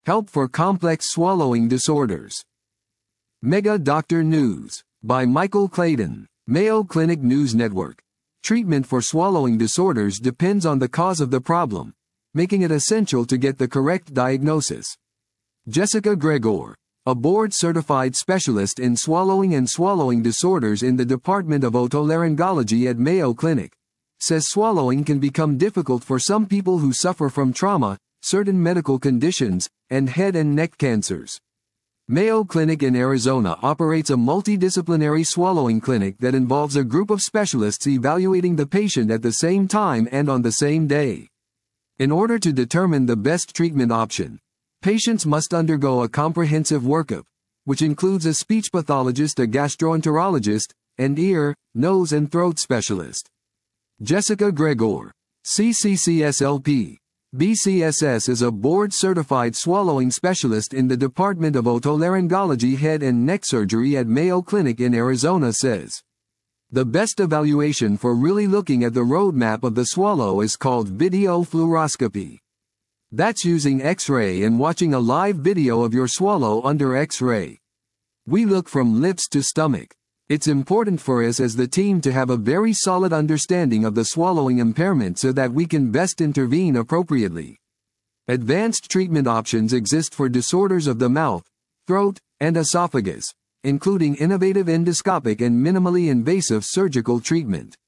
Help for complex swallowing disorders. Mega Doctor News by Michael Clayton, Mayo Clinic News Network. Treatment for swallowing disorders depends on the cause of the problem, making it essential to get the correct diagnosis. Jessica Gregor, a board-certified specialist in swallowing and swallowing disorders in the Department of Otolaryngology at Mayo Clinic, says swallowing can become difficult for some people who suffer from trauma, certain medical conditions, and head and neck cancers. Mayo Clinic in Arizona operates a multidisciplinary swallowing clinic that involves a group of specialists evaluating the patient at the same time and on the same day. In order to determine the best treatment option, patients must undergo a comprehensive workup, which includes a speech pathologist, a gastroenterologist, and ear, nose and throat specialist. Jessica Gregor, CCCSLP, BCSS, is a board-certified swallowing specialist in the Department of Otolaryngology Head and Neck Surgery at Mayo Clinic in Arizona, says, "The best evaluation for really looking at the roadmap of the swallow is called video fluoroscopy. That's using X-ray and watching a live video of your swallow under X-ray. We look from lips to stomach. It's important for us as the team to have a very solid understanding of the swallowing impairment so that we can best intervene appropriately. Advanced treatment options exist for disorders of the mouth, throat, and esophagus, including innovative endoscopic and minimally invasive surgical treatment.